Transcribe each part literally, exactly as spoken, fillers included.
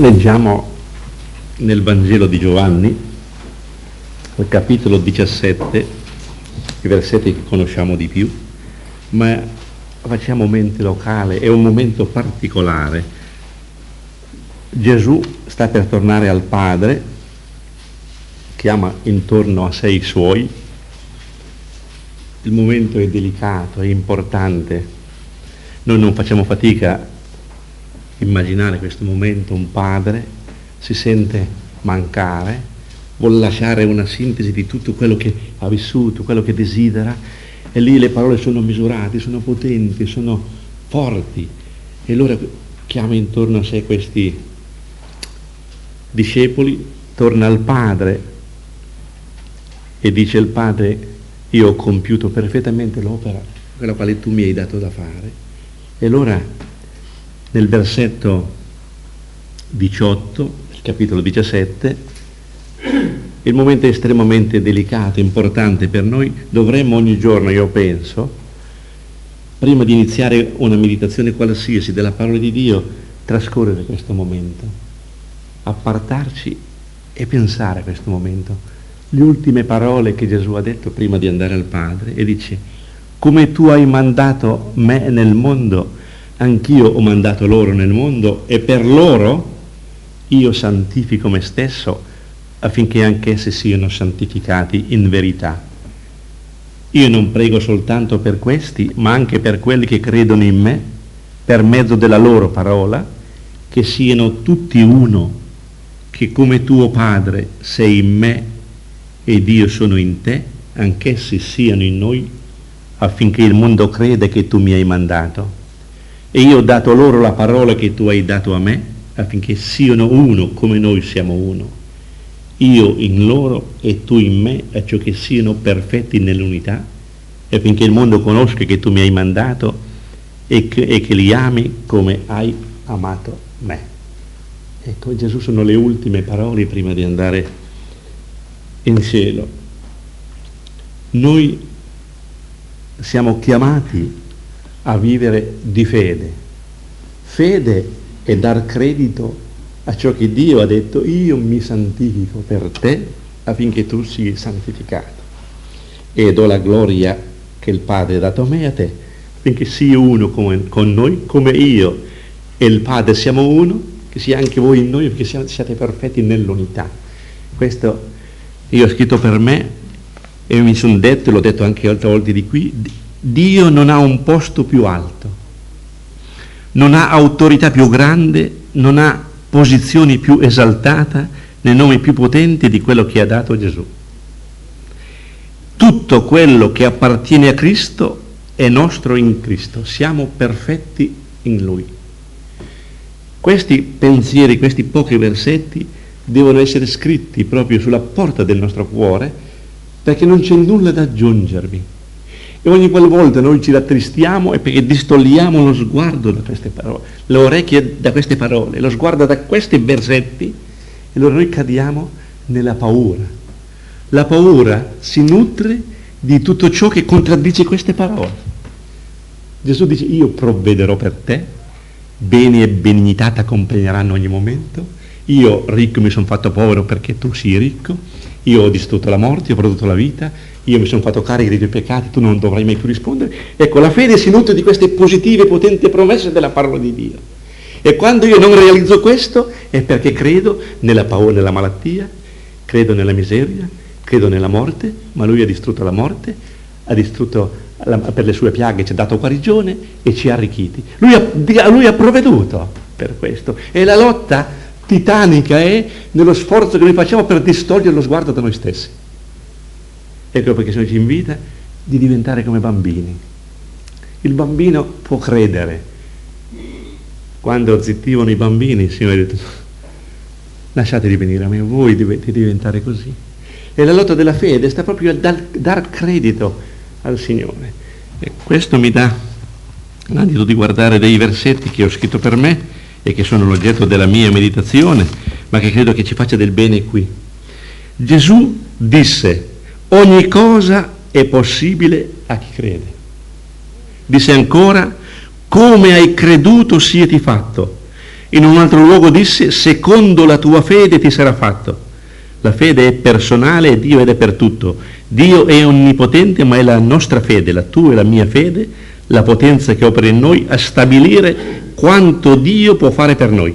Leggiamo nel Vangelo di Giovanni, al capitolo diciassette, i versetti che conosciamo di più, ma facciamo mente locale, è un momento particolare. Gesù sta per tornare al Padre, chiama intorno a sé i Suoi. Il momento è delicato, è importante. Noi non facciamo fatica a immaginare questo momento. Un padre si sente mancare, vuole lasciare una sintesi di tutto quello che ha vissuto, quello che desidera, e lì le parole sono misurate, sono potenti, sono forti, e allora chiama intorno a sé questi discepoli, torna al Padre e dice al Padre: io ho compiuto perfettamente l'opera, quella quale tu mi hai dato da fare. E allora nel versetto diciotto, il capitolo diciassette, il momento è estremamente delicato, importante per noi. Dovremmo ogni giorno, io penso, prima di iniziare una meditazione qualsiasi della parola di Dio, trascorrere questo momento, appartarci e pensare a questo momento. Le ultime parole che Gesù ha detto prima di andare al Padre, e dice: come tu hai mandato me nel mondo, anch'io ho mandato loro nel mondo, e per loro io santifico me stesso, affinché anch'essi siano santificati in verità. Io non prego soltanto per questi, ma anche per quelli che credono in me, per mezzo della loro parola, che siano tutti uno, che come tuo Padre sei in me ed io sono in te, anch'essi siano in noi, affinché il mondo creda che tu mi hai mandato. E io ho dato loro la parola che tu hai dato a me, affinché siano uno come noi siamo uno. Io in loro e tu in me, acciò che siano perfetti nell'unità, affinché il mondo conosca che tu mi hai mandato e che, e che li ami come hai amato me. Ecco, Gesù, sono le ultime parole prima di andare in cielo. Noi siamo chiamati a vivere di fede. Fede è dar credito a ciò che Dio ha detto: io mi santifico per te affinché tu sii santificato, e do la gloria che il Padre ha dato a me e a te, affinché sia uno come, con noi, come io e il Padre siamo uno, che sia anche voi in noi, perché siate perfetti nell'unità. Questo io ho scritto per me, e mi sono detto, l'ho detto anche altre volte di qui: Dio non ha un posto più alto, non ha autorità più grande, non ha posizione più esaltata, né nome più potente di quello che ha dato Gesù. Tutto quello che appartiene a Cristo è nostro in Cristo, siamo perfetti in Lui. Questi pensieri, questi pochi versetti devono essere scritti proprio sulla porta del nostro cuore, perché non c'è nulla da aggiungervi. E ogni qualvolta noi ci rattristiamo è perché distogliamo lo sguardo da queste parole, le orecchie da queste parole, lo sguardo da questi versetti, e allora noi cadiamo nella paura. La paura si nutre di tutto ciò che contraddice queste parole. Gesù dice: io provvederò per te, beni e benignità ti accompagneranno ogni momento, io ricco mi sono fatto povero perché tu sii ricco, io ho distrutto la morte, ho prodotto la vita, io mi sono fatto carico dei tuoi peccati, tu non dovrai mai più rispondere. Ecco, la fede si nutre di queste positive, potenti promesse della parola di Dio. E quando io non realizzo questo è perché credo nella paura, nella malattia, credo nella miseria, credo nella morte, ma Lui ha distrutto la morte, ha distrutto la, per le sue piaghe ci ha dato guarigione e ci ha arricchiti. Lui ha, lui ha provveduto per questo. E la lotta titanica è nello sforzo che noi facciamo per distogliere lo sguardo da noi stessi. Ecco perché Signore ci invita di diventare come bambini. Il bambino può credere. Quando zittivano i bambini, il Signore ha detto: lasciateli venire a me, voi dovete diventare così. E la lotta della fede sta proprio a dar, dar credito al Signore. E questo mi dà l'adito di guardare dei versetti che ho scritto per me e che sono l'oggetto della mia meditazione, ma che credo che ci faccia del bene qui. Gesù disse: ogni cosa è possibile a chi crede. Disse ancora: come hai creduto sieti fatto. In un altro luogo disse: secondo la tua fede ti sarà fatto. La fede è personale e Dio ed è per tutto. Dio è onnipotente, ma è la nostra fede, la tua e la mia fede, la potenza che opera in noi a stabilire quanto Dio può fare per noi.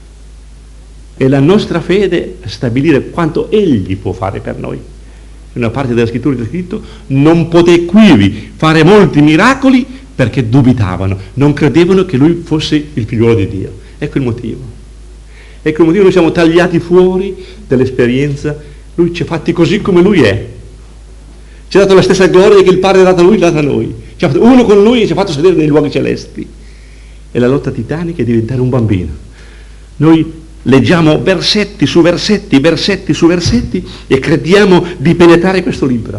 È la nostra fede a stabilire quanto Egli può fare per noi. In una parte della scrittura è scritto: non poté quivi fare molti miracoli perché dubitavano, non credevano che Lui fosse il figliuolo di Dio. Ecco il motivo. Ecco il motivo, noi siamo tagliati fuori dall'esperienza. Lui ci ha fatti così come Lui è. Ci ha dato la stessa gloria che il Padre ha dato a Lui, l'ha data a noi. Ci ha fatto uno con Lui e ci ha fatto sedere nei luoghi celesti. E la lotta titanica è diventare un bambino. Noi leggiamo versetti su versetti, versetti su versetti e crediamo di penetrare questo libro.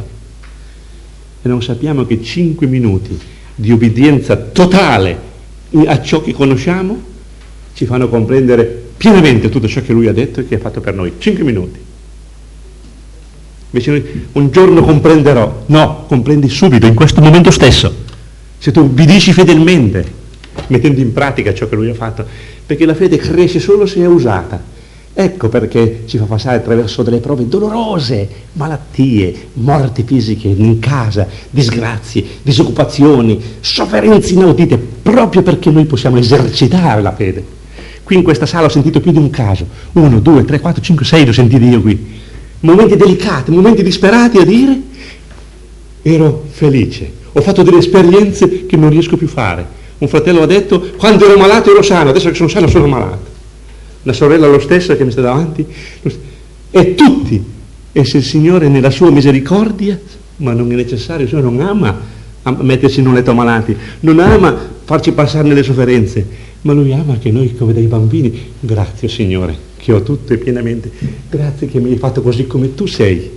E non sappiamo che cinque minuti di obbedienza totale a ciò che conosciamo ci fanno comprendere pienamente tutto ciò che Lui ha detto e che ha fatto per noi. Cinque minuti. Invece noi un giorno comprenderò. No, comprendi subito, in questo momento stesso. Se tu obbedisci fedelmente, mettendo in pratica ciò che Lui ha fatto. Perché la fede cresce solo se è usata. Ecco perché ci fa passare attraverso delle prove dolorose, malattie, morti fisiche in casa, disgrazie, disoccupazioni, sofferenze inaudite, proprio perché noi possiamo esercitare la fede. Qui in questa sala ho sentito più di un caso, uno, due, tre, quattro, cinque, sei, li ho sentiti io qui. Momenti delicati, momenti disperati a dire: ero felice, ho fatto delle esperienze che non riesco più a fare. Un fratello ha detto: quando ero malato ero sano, adesso che sono sano sono malato. La sorella lo stesso che mi sta davanti. E tutti. E se il Signore nella sua misericordia, ma non è necessario, il Signore non ama metterci in un letto malati, non ama farci passare nelle sofferenze, ma Lui ama che noi come dei bambini, grazie Signore, che ho tutto e pienamente, grazie che mi hai fatto così come Tu sei,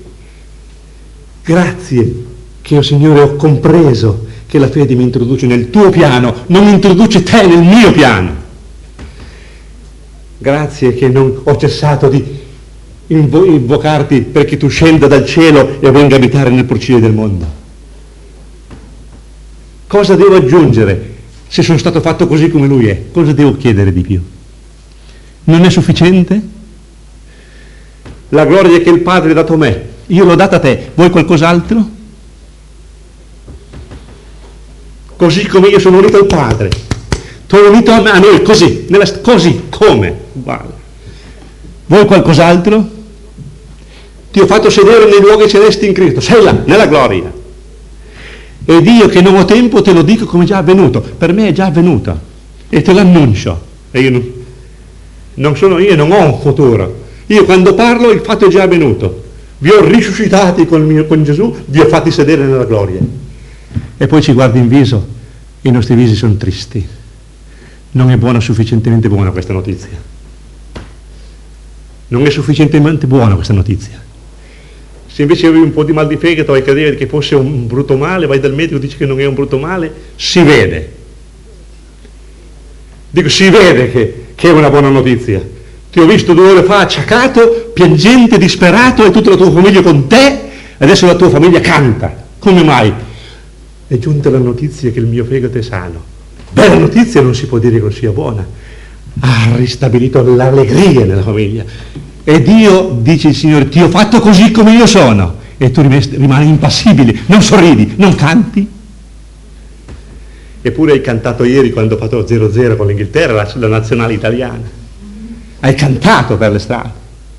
grazie che io Signore ho compreso che la fede mi introduce nel Tuo piano, non introduce Te nel mio piano. Grazie che non ho cessato di invo- invocarti perché Tu scenda dal cielo e venga a abitare nel porcile del mondo. Cosa devo aggiungere se sono stato fatto così come Lui è? Cosa devo chiedere di più? Non è sufficiente? La gloria che il Padre ha dato a me, io l'ho data a te, vuoi qualcos'altro? Così come io sono unito al Padre, tu sei unito a, me, a noi, così, nella, così, come? Uguale. Vuoi qualcos'altro? Ti ho fatto sedere nei luoghi celesti in Cristo, sei là, nella gloria. Ed io che non ho tempo te lo dico come già avvenuto, per me è già avvenuto e te l'annuncio. E io non, non sono io, non ho un futuro. Io quando parlo il fatto è già avvenuto. Vi ho risuscitati con, mio, con Gesù, vi ho fatti sedere nella gloria. E poi ci guardi in viso, i nostri visi sono tristi. Non è buona, sufficientemente buona questa notizia. Non è sufficientemente buona questa notizia. Se invece avevi un po' di mal di fegato e credevi che fosse un brutto male, vai dal medico e dici che non è un brutto male, si vede. Dico, si vede che, che è una buona notizia. Ti ho visto due ore fa acciacato, piangente, disperato, e tutta la tua famiglia con te, adesso la tua famiglia canta. Come mai? È giunta la notizia che il mio fegato è sano. Bella notizia, non si può dire che non sia buona. Ha ristabilito l'allegria nella famiglia. E Dio, dice il Signore, ti ho fatto così come io sono. E tu rimani impassibile, non sorridi, non canti. Eppure hai cantato ieri quando ho fatto zero zero con l'Inghilterra, la, la nazionale italiana. Hai cantato per le strade.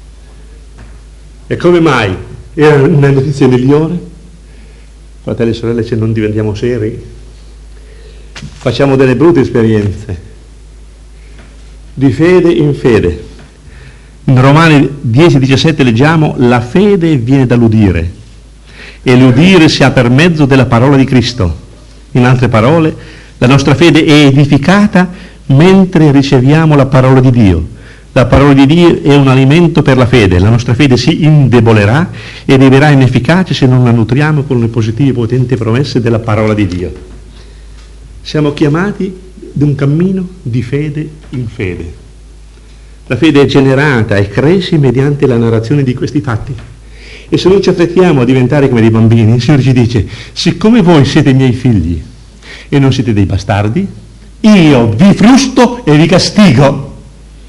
E come mai? Era una notizia migliore? Fratelli e sorelle, se non diventiamo seri, facciamo delle brutte esperienze. Di fede in fede. In Romani dieci diciassette leggiamo: la fede viene dall'udire e l'udire si ha per mezzo della parola di Cristo. In altre parole, la nostra fede è edificata mentre riceviamo la parola di Dio. La parola di Dio è un alimento per la fede. La nostra fede si indebolerà e diventerà inefficace se non la nutriamo con le positive e potenti promesse della parola di Dio. Siamo chiamati ad un cammino di fede in fede. La fede è generata e cresce mediante la narrazione di questi fatti. E se noi ci affrettiamo a diventare come dei bambini, il Signore ci dice: siccome voi siete miei figli e non siete dei bastardi, io vi frusto e vi castigo.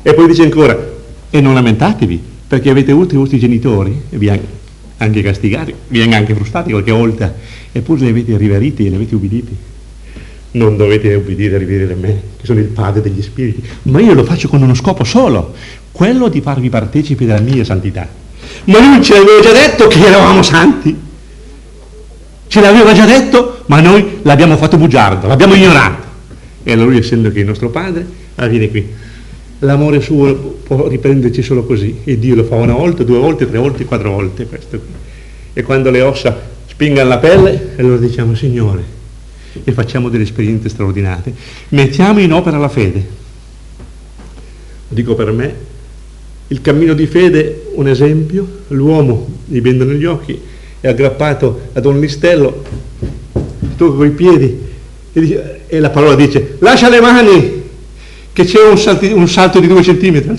E poi dice ancora, e non lamentatevi, perché avete avuto i vostri genitori, e vi hanno anche castigati, vi hanno anche frustati qualche volta, eppure li avete riveriti e li avete ubbiditi. Non dovete ubbidire e rivedere me, che sono il padre degli spiriti, ma io lo faccio con uno scopo solo, quello di farvi partecipi della mia santità. Ma lui ce l'aveva già detto che eravamo santi, ce l'aveva già detto, ma noi l'abbiamo fatto bugiardo, l'abbiamo ignorato. E allora lui, essendo che è il nostro padre, ah, viene qui. L'amore suo può riprenderci solo così, e Dio lo fa una volta, due volte, tre volte, quattro volte, questo qui. E quando le ossa spingano la pelle, allora diciamo, Signore, e facciamo delle esperienze straordinarie, mettiamo in opera la fede. Dico per me, il cammino di fede, un esempio, l'uomo gli vendono gli occhi, è aggrappato ad un listello, tocca coi piedi, e, dice, e la parola dice, lascia le mani, che c'è un, salti, un salto di due centimetri.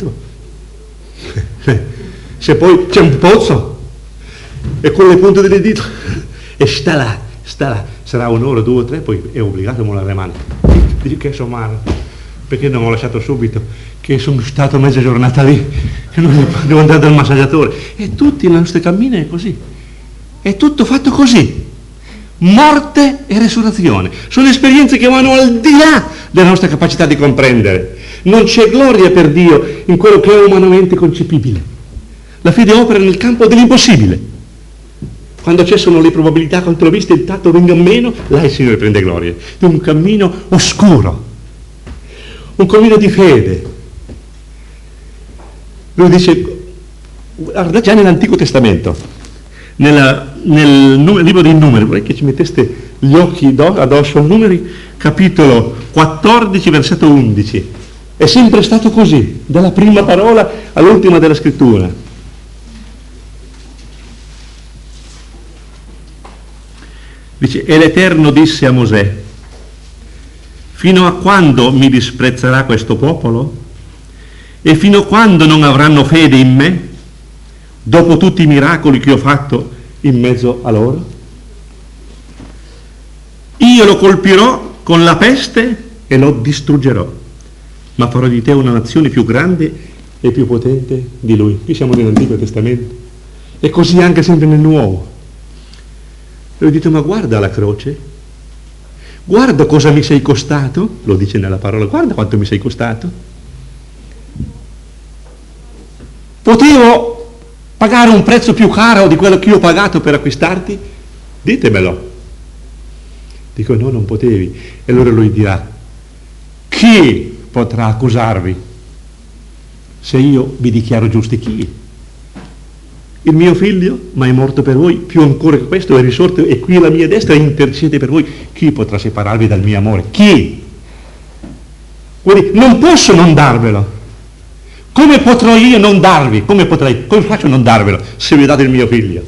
Se poi c'è un pozzo, e con le punte delle dita, e sta là, sta là, sarà un'ora, due o tre, poi è obbligato a mollare le mani. Dice che sono male, perché non ho lasciato subito, che sono stato mezza giornata lì, e non devo andare dal massaggiatore. E tutti i nostri cammini è così, è tutto fatto così. Morte e resurrezione sono esperienze che vanno al di là della nostra capacità di comprendere. Non c'è gloria per Dio in quello che è umanamente concepibile. La fede opera nel campo dell'impossibile. Quando cessano le probabilità controviste, il tatto venga meno, là il Signore prende gloria. È un cammino oscuro, un cammino di fede. Lui dice, guarda, già nell'Antico Testamento, nella nel libro dei Numeri, vorrei che ci metteste gli occhi addosso a Numeri, capitolo quattordici, versetto undici. È sempre stato così, dalla prima parola all'ultima della scrittura. Dice, e l'Eterno disse a Mosè, fino a quando mi disprezzerà questo popolo? E fino a quando non avranno fede in me, dopo tutti i miracoli che ho fatto in mezzo a loro? Io lo colpirò con la peste e lo distruggerò, ma farò di te una nazione più grande e più potente di lui. Qui siamo nell'Antico Testamento, e così anche sempre nel Nuovo. E ho detto, ma guarda la croce, guarda cosa mi sei costato, lo dice nella parola, guarda quanto mi sei costato. Potevo pagare un prezzo più caro di quello che io ho pagato per acquistarti? Ditemelo. Dico, no, non potevi. E allora lui dirà, chi potrà accusarvi se io vi dichiaro giusti? Chi? Il mio figlio, ma è morto per voi, più ancora che questo è risorto, e qui alla mia destra intercede per voi. Chi potrà separarvi dal mio amore? Chi? Quindi non posso non darvelo. Come potrò io non darvi? Come potrei? Come faccio a non darvelo se vi date il mio figlio?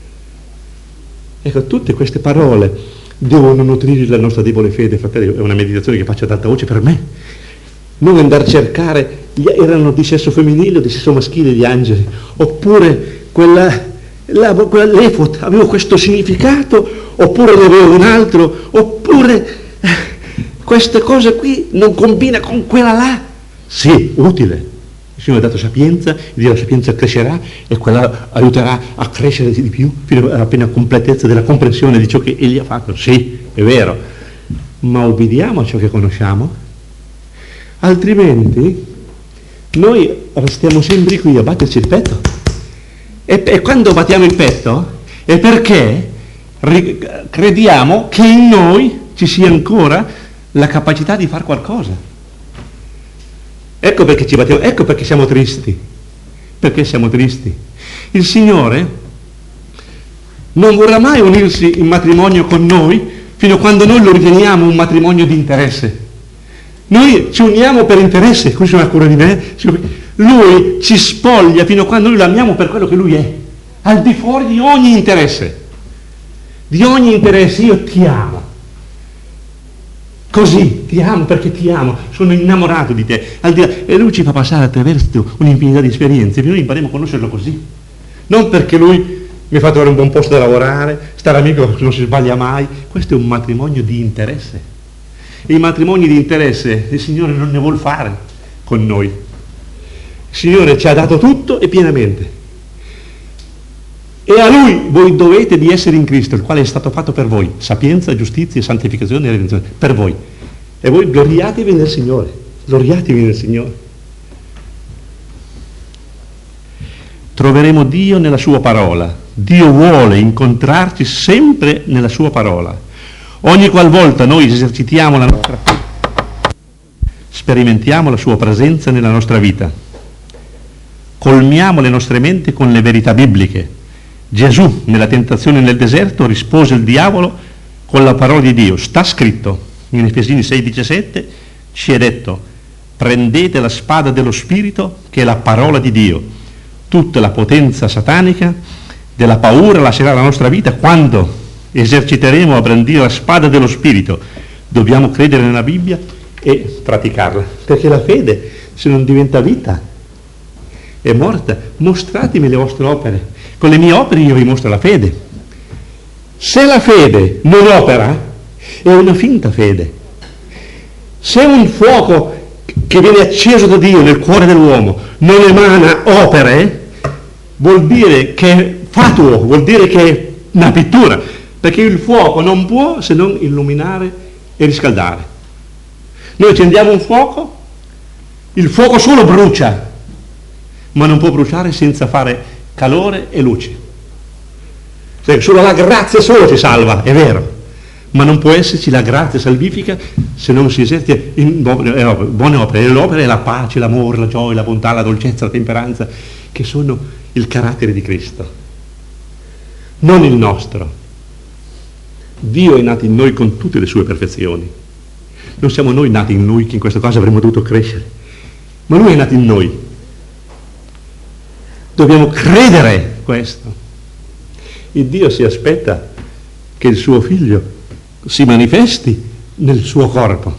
Ecco, tutte queste parole devono nutrire la nostra debole fede, fratelli. È una meditazione che faccio ad alta voce per me. Non andare a cercare, erano di sesso femminile o di sesso maschile gli angeli, oppure quella, la, quella l'efod aveva questo significato, oppure ne aveva un altro, oppure eh, queste cose qui non combina con quella là. Sì, utile. Il Signore ha dato sapienza, e la sapienza crescerà e quella aiuterà a crescere di più fino alla piena completezza della comprensione di ciò che Egli ha fatto. Sì, è vero, ma obbediamo a ciò che conosciamo, altrimenti noi restiamo sempre qui a batterci il petto. E, e quando battiamo il petto è perché ri- crediamo che in noi ci sia ancora la capacità di fare qualcosa. Ecco perché ci battiamo, ecco perché siamo tristi. Perché siamo tristi? Il Signore non vorrà mai unirsi in matrimonio con noi fino a quando noi lo riteniamo un matrimonio di interesse. Noi ci uniamo per interesse, qui c'è una cura di me. Lui ci spoglia fino a quando noi lo amiamo per quello che Lui è, al di fuori di ogni interesse. Di ogni interesse, io ti amo. Così, ti amo perché ti amo, sono innamorato di te. Al di là, e Lui ci fa passare attraverso un'infinità di esperienze, e noi impariamo a conoscerlo così. Non perché Lui mi ha fatto avere un buon posto da lavorare, stare amico che non si sbaglia mai. Questo è un matrimonio di interesse. E i matrimoni di interesse il Signore non ne vuol fare con noi. Il Signore ci ha dato tutto e pienamente. E a Lui voi dovete di essere in Cristo, il quale è stato fatto per voi, sapienza, giustizia, santificazione e redenzione, per voi. E voi gloriatevi nel Signore, gloriatevi nel Signore. Troveremo Dio nella sua parola. Dio vuole incontrarci sempre nella sua parola. Ogni qualvolta noi esercitiamo la nostra fede, sperimentiamo la sua presenza nella nostra vita. Colmiamo le nostre menti con le verità bibliche. Gesù, nella tentazione nel deserto, rispose il diavolo con la parola di Dio. Sta scritto, in Efesini sei diciassette, ci è detto: prendete la spada dello Spirito, che è la parola di Dio. Tutta la potenza satanica della paura lascerà la nostra vita quando eserciteremo a brandire la spada dello Spirito. Dobbiamo credere nella Bibbia e praticarla, perché la fede, se non diventa vita, è morta. Mostratemi le vostre opere. Con le mie opere io vi mostro la fede. Se la fede non opera, è una finta fede. Se un fuoco che viene acceso da Dio nel cuore dell'uomo non emana opere, vuol dire che è fatuo, vuol dire che è una pittura, perché il fuoco non può se non illuminare e riscaldare. Noi accendiamo un fuoco, il fuoco solo brucia, ma non può bruciare senza fare calore e luce. Cioè, solo la grazia solo ci salva, è vero, ma non può esserci la grazia salvifica se non si esercita in buone opere. E l'opera è la pace, l'amore, la gioia, la bontà, la dolcezza, la temperanza, che sono il carattere di Cristo, non il nostro. Dio è nato in noi con tutte le sue perfezioni. Non siamo noi nati in Lui che in questa cosa avremmo dovuto crescere, ma Lui è nato in noi. Dobbiamo credere questo. Il Dio si aspetta che il suo figlio si manifesti nel suo corpo.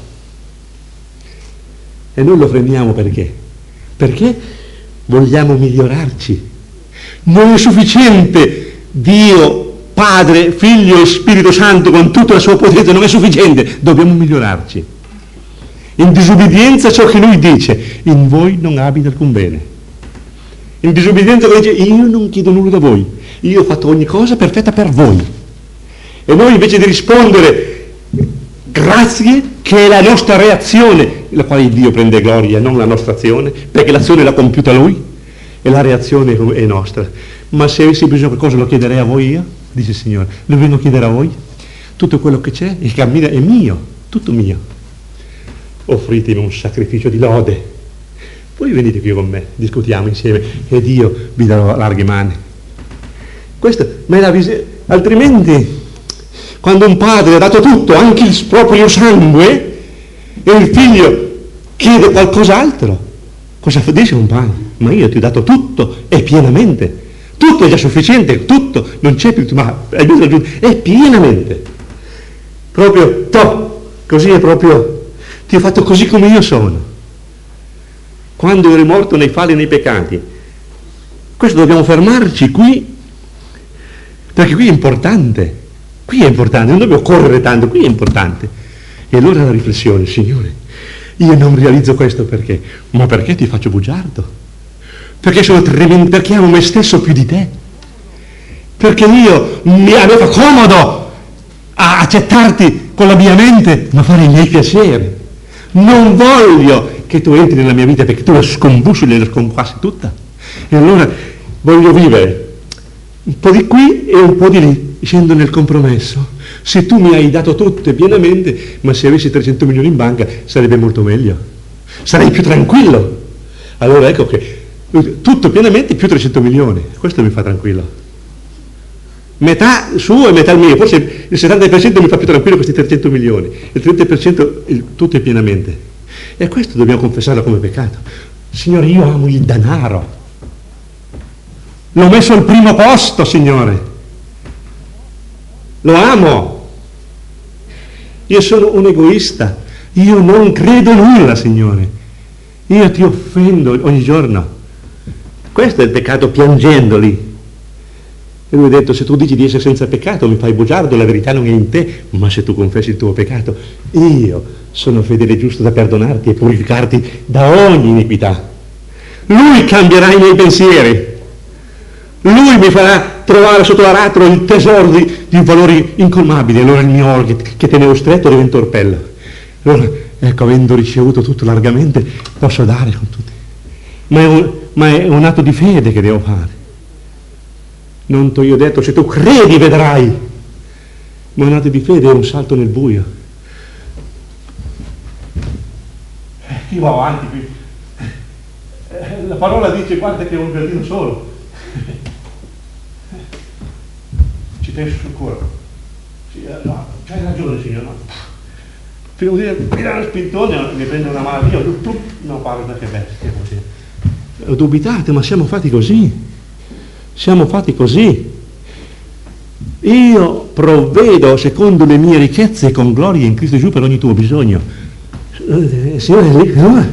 E noi lo freniamo perché? Perché vogliamo migliorarci. Non è sufficiente Dio, Padre, Figlio e Spirito Santo con tutta la sua potenza, non è sufficiente, dobbiamo migliorarci. In disubbidienza a ciò che Lui dice: in voi non abita alcun bene. In disubbidienza Lui dice: io non chiedo nulla da voi, io ho fatto ogni cosa perfetta per voi. E noi invece di rispondere grazie, che è la nostra reazione, la quale Dio prende gloria, non la nostra azione, perché l'azione l'ha compiuta Lui e la reazione è nostra. Ma se avessi bisogno di qualcosa lo chiederei a voi io, dice il Signore, lo vengo a chiedere a voi. Tutto quello che c'è e cammina è mio, tutto mio. Offritemi un sacrificio di lode, poi venite qui con me, discutiamo insieme e Dio vi darò larghe mani. Questa ma è la visione. Altrimenti, quando un padre ha dato tutto, anche il proprio sangue, e il figlio chiede qualcos'altro, cosa dice un padre? Ma io ti ho dato tutto e pienamente, tutto è già sufficiente, tutto, non c'è più, ma è pienamente, proprio top, così è proprio, ti ho fatto così come io sono. Quando eri morto nei falli e nei peccati. Questo dobbiamo fermarci qui, perché qui è importante, qui è importante, non dobbiamo correre tanto, qui è importante. E allora la riflessione: Signore, io non realizzo questo perché? Ma perché ti faccio bugiardo? Perché sono tremendo, perché amo me stesso più di te? Perché io mi aveva comodo a accettarti con la mia mente, ma fare i miei piaceri. Non voglio che tu entri nella mia vita perché tu la scombuscoli e la sconquassi tutta. E allora voglio vivere un po' di qui e un po' di lì, scendo nel compromesso. Se tu mi hai dato tutto e pienamente, ma se avessi trecento milioni in banca sarebbe molto meglio, sarei più tranquillo. Allora ecco che tutto pienamente più trecento milioni, questo mi fa tranquillo. Metà suo e metà mio, forse il settanta per cento mi fa più tranquillo questi trecento milioni, il trenta per cento il, tutto è pienamente. E questo dobbiamo confessarlo come peccato. Signore, io amo il denaro, l'ho messo al primo posto, Signore, lo amo. Io sono un egoista, io non credo nulla, Signore, io ti offendo ogni giorno. Questo è il peccato, piangendoli. E lui ha detto: se tu dici di essere senza peccato mi fai bugiardo, la verità non è in te, ma se tu confessi il tuo peccato io sono fedele e giusto da perdonarti e purificarti da ogni iniquità. Lui cambierà i miei pensieri, Lui mi farà trovare sotto l'aratro il tesoro di, di valori incolmabili. Allora il mio oro che, che tenevo stretto diventa orpello. Allora, ecco, avendo ricevuto tutto largamente, posso dare con tutti. Ma è un, ma è un atto di fede che devo fare. Non ti ho detto, se tu credi vedrai. Ma un atto di fede è un salto nel buio. Io vado avanti qui. La parola dice, guarda che è un gradino solo. Ci penso sul cuore. Sì, no, c'hai ragione, signore. No. Devo dire, prima uno spintone, mi prende una malattia, no, guarda che bestia così. Dubitate, ma siamo fatti così. Siamo fatti così. Io provvedo secondo le mie ricchezze con gloria in Cristo Gesù per ogni tuo bisogno. Signore, no?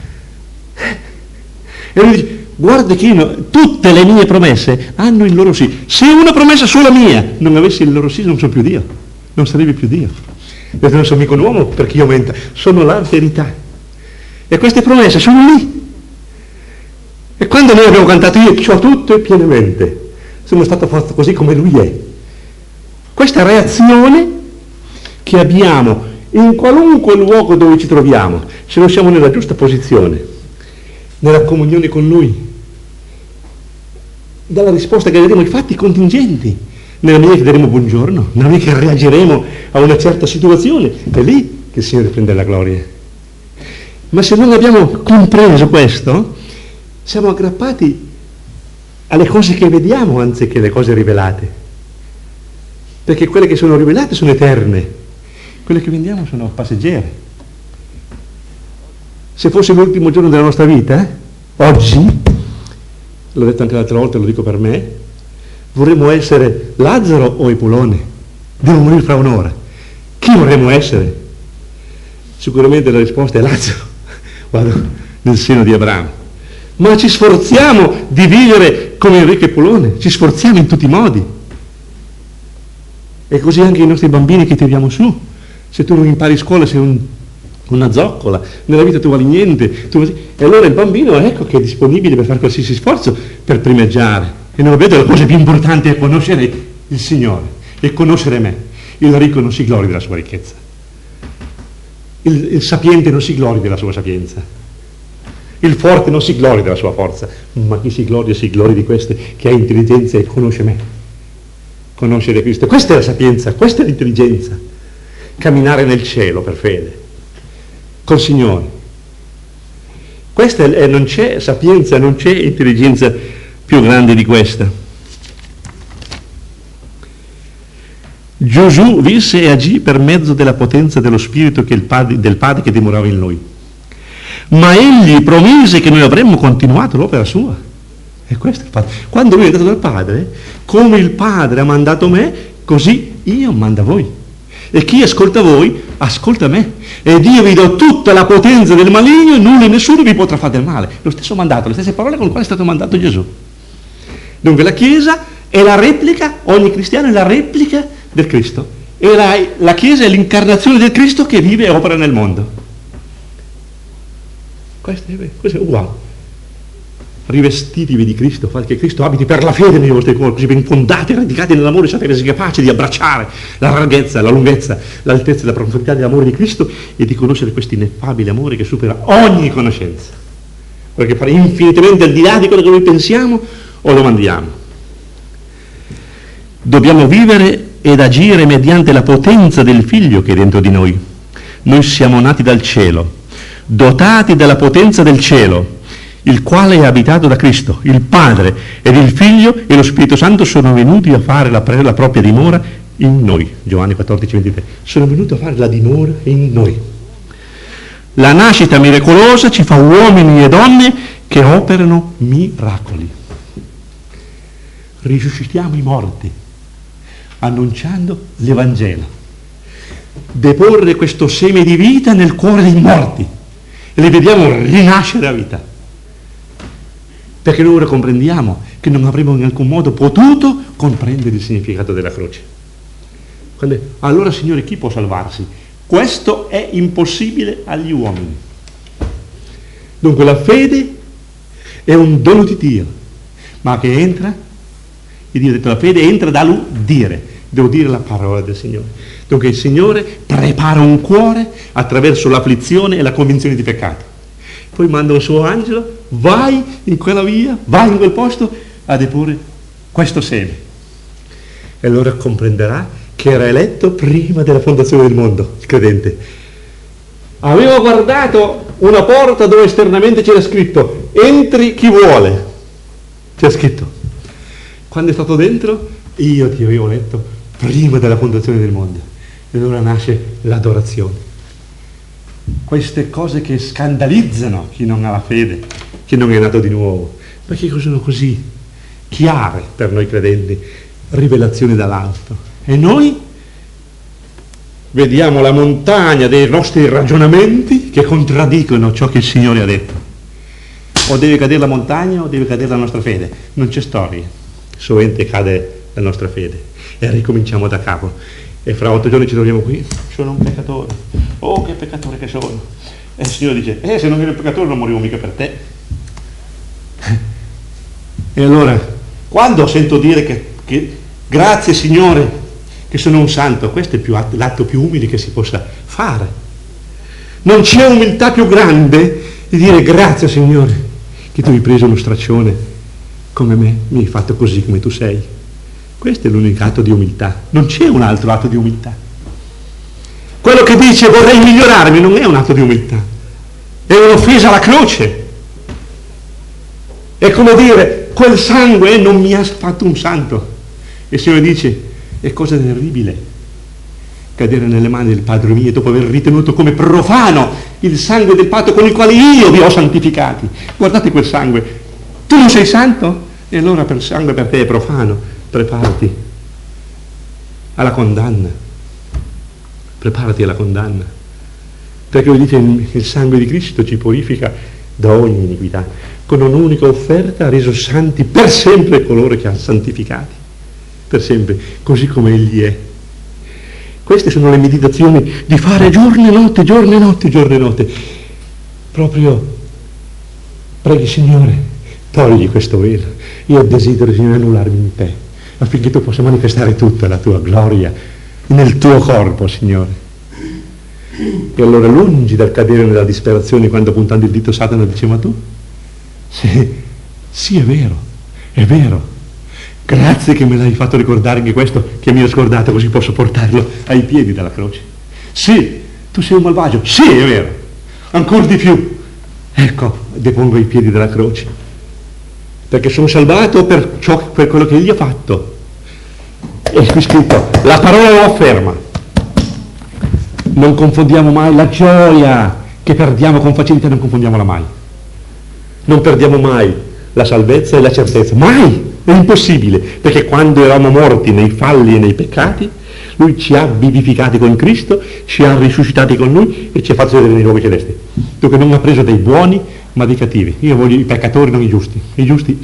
E lui dice, guarda che io, tutte le mie promesse hanno il loro sì. Se una promessa sola mia non avessi il loro sì, non sono più Dio, non sarebbe più Dio. Perché non sono mica un uomo perché io menta, sono la verità. E queste promesse sono lì. E quando noi abbiamo cantato io ho tutto e pienamente, sono stato fatto così come Lui è. Questa reazione che abbiamo in qualunque luogo dove ci troviamo, se non siamo nella giusta posizione, nella comunione con Lui, dalla risposta che daremo ai fatti contingenti, nella medida che daremo buongiorno, nella medida che reagiremo a una certa situazione, è lì che il Signore prende la gloria. Ma se non abbiamo compreso questo, siamo aggrappati alle cose che vediamo anziché alle cose rivelate, perché quelle che sono rivelate sono eterne, quelle che vediamo sono passeggere. Se fosse l'ultimo giorno della nostra vita, eh, oggi, l'ho detto anche l'altra volta, lo dico per me, vorremmo essere Lazzaro o Epulone? Devo morire fra un'ora. Chi vorremmo essere? Sicuramente la risposta è Lazzaro, vado nel seno di Abramo. Ma ci sforziamo di vivere come Enrico Epulone, ci sforziamo in tutti i modi. E così anche i nostri bambini che tiriamo su. Se tu non impari a scuola sei un, una zoccola, nella vita tu vali niente. Tu... E allora il bambino, ecco, che è disponibile per fare qualsiasi sforzo per primeggiare. E non vedo la cosa più importante è conoscere il Signore e conoscere me. Il ricco non si gloria della sua ricchezza. Il, il sapiente non si gloria della sua sapienza. Il forte non si gloria della sua forza, ma chi si gloria si gloria di queste, che ha intelligenza e conosce me. Conoscere Cristo. Questa è la sapienza, questa è l'intelligenza. Camminare nel cielo per fede, col Signore. Questa è, non c'è sapienza, non c'è intelligenza più grande di questa. Gesù visse e agì per mezzo della potenza dello Spirito che il padre, del Padre che dimorava in Lui. Ma Egli promise che noi avremmo continuato l'opera sua. E questo è il Padre. Quando Lui è andato dal Padre, come il Padre ha mandato me, così io mando voi. E chi ascolta voi, ascolta me. Ed io vi do tutta la potenza del maligno e nulla e nessuno vi potrà fare del male. Lo stesso mandato, le stesse parole con le quali è stato mandato Gesù. Dunque la Chiesa è la replica, ogni cristiano è la replica del Cristo. E la, la Chiesa è l'incarnazione del Cristo che vive e opera nel mondo. Questo è, questo è uguale. Rivestitevi di Cristo, fate che Cristo abiti per la fede nei vostri cuori, così ben fondati, radicati nell'amore, sapete essere capaci di abbracciare la larghezza, la lunghezza, l'altezza e la profondità dell'amore di Cristo e di conoscere questo ineffabile amore che supera ogni conoscenza, perché fa infinitamente al di là di quello che noi pensiamo o lo mandiamo. Dobbiamo vivere ed agire mediante la potenza del Figlio che è dentro di noi. Noi siamo nati dal cielo, dotati della potenza del cielo, il quale è abitato da Cristo, il Padre ed il Figlio e lo Spirito Santo sono venuti a fare la, la propria dimora in noi. Giovanni quattordici ventitré. Sono venuti a fare la dimora in noi. La nascita miracolosa ci fa uomini e donne che operano miracoli. Risuscitiamo i morti, annunciando l'Evangelo. Deporre questo seme di vita nel cuore dei morti e li vediamo rinascere a vita. Perché noi ora comprendiamo che non avremmo in alcun modo potuto comprendere il significato della croce. Quando, allora, Signore, chi può salvarsi? Questo è impossibile agli uomini. Dunque la fede è un dono di Dio, ma che entra, e Dio ha detto la fede entra dall'udire, devo dire la parola del Signore. Dunque il Signore prepara un cuore attraverso l'afflizione e la convinzione di peccato. Poi manda un suo angelo, vai in quella via, vai in quel posto a deporre questo seme. E allora comprenderà che era eletto prima della fondazione del mondo, il credente. Avevo guardato una porta dove esternamente c'era scritto entri chi vuole, c'è scritto. Quando è stato dentro, io ti avevo letto prima della fondazione del mondo. E allora nasce l'adorazione. Queste cose che scandalizzano chi non ha la fede, chi non è nato di nuovo, perché sono così chiare per noi credenti, rivelazioni dall'alto. E noi vediamo la montagna dei nostri ragionamenti che contraddicono ciò che il Signore ha detto. O deve cadere la montagna o deve cadere la nostra fede. Non c'è storia. Sovente cade la nostra fede e ricominciamo da capo. E fra otto giorni ci troviamo qui. Sono un peccatore. Oh, che peccatore che sono. E il Signore dice, eh, se non eri un peccatore non morivo mica per te. E allora, quando sento dire che, che grazie Signore, che sono un santo, questo è più atto, l'atto più umile che si possa fare. Non c'è umiltà più grande di dire grazie Signore che tu hai preso uno straccione come me, mi hai fatto così come tu sei. Questo è l'unico atto di umiltà, non c'è un altro atto di umiltà. Quello che dice vorrei migliorarmi non è un atto di umiltà, è un'offesa alla croce. È come dire quel sangue non mi ha fatto un santo. E il Signore dice è cosa terribile cadere nelle mani del Padre mio dopo aver ritenuto come profano il sangue del patto con il quale io vi ho santificati. Guardate quel sangue, tu non sei santo? E allora per sangue per te è profano. Preparati alla condanna, preparati alla condanna, perché lui dice il sangue di Cristo ci purifica da ogni iniquità, con un'unica offerta ha reso santi per sempre coloro che ha santificati, per sempre, così come Egli è. Queste sono le meditazioni di fare giorno e notte, giorno e notte, giorno e notte. Proprio preghi Signore, togli questo velo, io desidero Signore annullarmi in te, affinché tu possa manifestare tutta la tua gloria nel tuo corpo, Signore. E allora lungi dal cadere nella disperazione quando puntando il dito Satana dice ma tu? Sì, sì è vero, è vero. Grazie che me l'hai fatto ricordare anche questo che mi ho scordato, così posso portarlo ai piedi della croce. Sì, tu sei un malvagio, sì è vero, ancora di più. Ecco, depongo ai piedi della croce. Perché sono salvato per, ciò, per quello che Egli ha fatto. E qui scritto, la parola lo afferma. Non confondiamo mai la gioia che perdiamo con facilità, non confondiamola mai. Non perdiamo mai la salvezza e la certezza, mai, è impossibile, perché quando eravamo morti nei falli e nei peccati, Lui ci ha vivificati con Cristo, ci ha risuscitati con Lui e ci ha fatto sedere nei luoghi celesti. Dunque non ha preso dei buoni ma dei cattivi. Io voglio i peccatori, non i giusti. I giusti.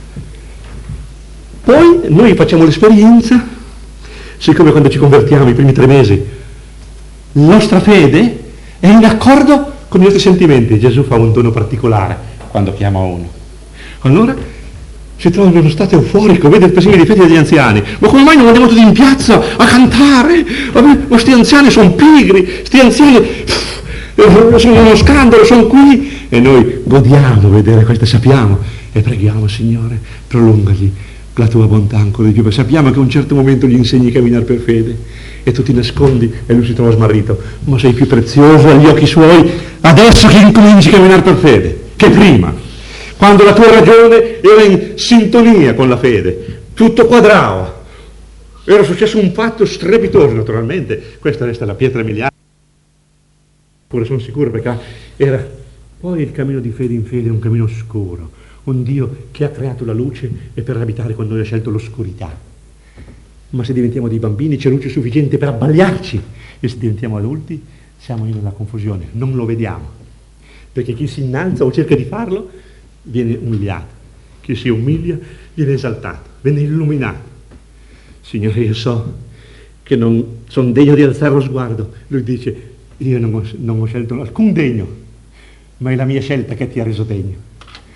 Poi noi facciamo l'esperienza, siccome quando ci convertiamo i primi tre mesi, la nostra fede è in accordo con i nostri sentimenti. Gesù fa un dono particolare quando chiama uno. Allora si trova in uno stato euforico, vede persino i difetti degli anziani. Ma come mai non andiamo tutti in piazza a cantare? Ma sti anziani sono pigri, sti anziani sono uno scandalo, sono qui. E noi godiamo vedere questo, sappiamo e preghiamo Signore, prolungagli la tua bontà ancora di più, perché sappiamo che a un certo momento gli insegni a camminare per fede e tu ti nascondi e lui si trova smarrito, ma sei più prezioso agli occhi suoi adesso che incominci a camminare per fede che prima, quando la tua ragione era in sintonia con la fede, tutto quadrava, era successo un fatto strepitoso. Naturalmente questa resta la pietra miliare, pure sono sicuro, perché era poi il cammino di fede in fede è un cammino oscuro, un Dio che ha creato la luce e per abitare con noi ha scelto l'oscurità. Ma se diventiamo dei bambini c'è luce sufficiente per abbagliarci, e se diventiamo adulti siamo in una confusione, non lo vediamo, perché chi si innalza o cerca di farlo viene umiliato, chi si umilia viene esaltato, viene illuminato. Signore, io so che non sono degno di alzare lo sguardo. Lui dice, io non ho, non ho scelto alcun degno, ma è la mia scelta che ti ha reso degno.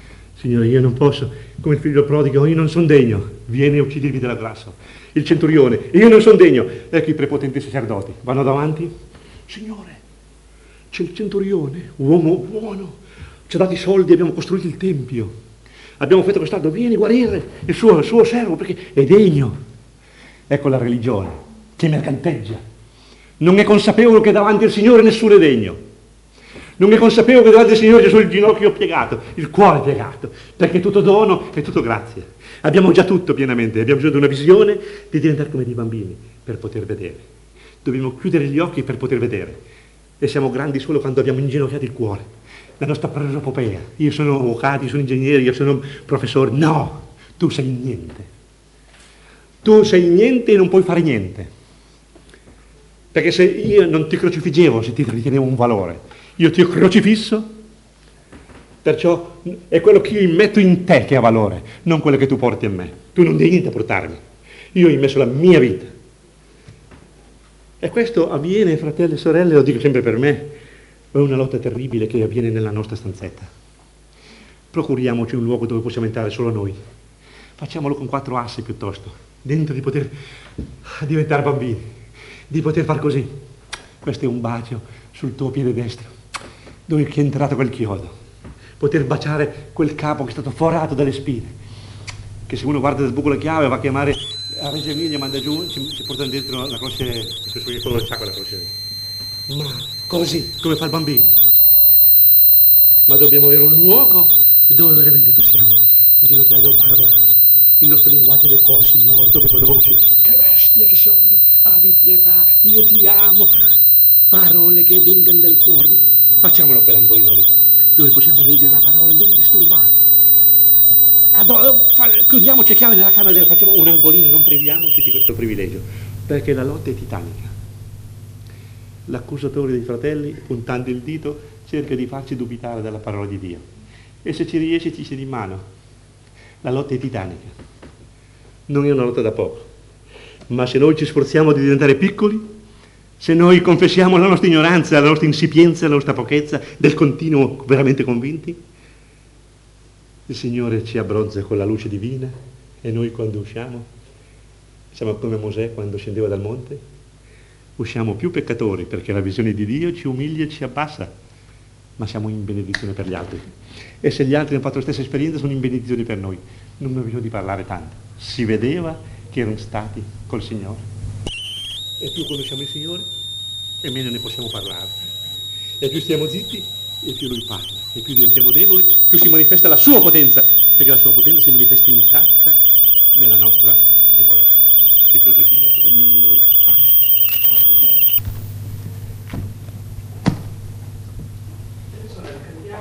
Signore, io non posso, come il figlio prodigo, io non sono degno, vieni a uccidermi della grasso. Il centurione, io non sono degno. Ecco i prepotenti sacerdoti, vanno davanti. Signore, c'è il centurione, uomo buono, ci ha dato i soldi, abbiamo costruito il tempio, abbiamo fatto quest'altro, vieni a guarire il suo, il suo servo perché è degno. Ecco la religione che mercanteggia, non è consapevole che davanti al Signore nessuno è degno, non è consapevole che davanti al Signore c'è solo il ginocchio piegato, il cuore piegato, perché è tutto dono e tutto grazie. Abbiamo già tutto pienamente, abbiamo bisogno di una visione di diventare come dei bambini per poter vedere. Dobbiamo chiudere gli occhi per poter vedere e siamo grandi solo quando abbiamo inginocchiato il cuore. La nostra prosopopea, io sono avvocato, io sono ingegnere, io sono professore, no, tu sei niente. Tu sei niente e non puoi fare niente. Perché se io non ti crocifiggevo, se ti ritenevo un valore, io ti ho crocifisso, perciò è quello che io immetto in te che ha valore, non quello che tu porti a me. Tu non devi niente a portarmi. Io ho immesso la mia vita. E questo avviene, fratelli e sorelle, lo dico sempre per me, è una lotta terribile che avviene nella nostra stanzetta. Procuriamoci un luogo dove possiamo entrare solo noi. Facciamolo con quattro assi piuttosto, dentro di poter diventare bambini, di poter far così. Questo è un bacio sul tuo piede destro, dove è entrato quel chiodo. Poter baciare quel capo che è stato forato dalle spine, che se uno guarda dal buco la chiave va a chiamare a Reggio Emilia, manda giù, ci, ci portano dentro la croce, che quello c'ha quella croce. Ma così, come fa il bambino. Ma dobbiamo avere un luogo dove veramente possiamo inginocchiare, dove parlare il nostro linguaggio del cuore, Signore, dove conosci, che bestie che sono, abbi pietà, io ti amo, parole che vengano dal cuore. Facciamolo quell'angolino lì, dove possiamo leggere la parola non disturbati. Chiudiamoci a chiave nella camera, facciamo un angolino, non priviamoci di questo privilegio, perché la lotta è titanica. L'accusatore dei fratelli, puntando il dito, cerca di farci dubitare della parola di Dio. E se ci riesce ci tiene in mano. La lotta è titanica. Non è una lotta da poco. Ma se noi ci sforziamo di diventare piccoli, se noi confessiamo la nostra ignoranza, la nostra insipienza, la nostra pochezza, del continuo veramente convinti, il Signore ci abbronza con la luce divina e noi quando usciamo siamo come Mosè quando scendeva dal monte, usciamo più peccatori perché la visione di Dio ci umilia e ci abbassa, ma siamo in benedizione per gli altri. E se gli altri hanno fatto la stessa esperienza sono in benedizione per noi. Non abbiamo bisogno di parlare tanto. Si vedeva che erano stati col Signore. E più conosciamo il Signore e meno ne possiamo parlare. E più stiamo zitti e più Lui parla. E più diventiamo deboli, più si manifesta la sua potenza, perché la sua potenza si manifesta intatta nella nostra debolezza. Che così sia per ognuno di noi. Amen.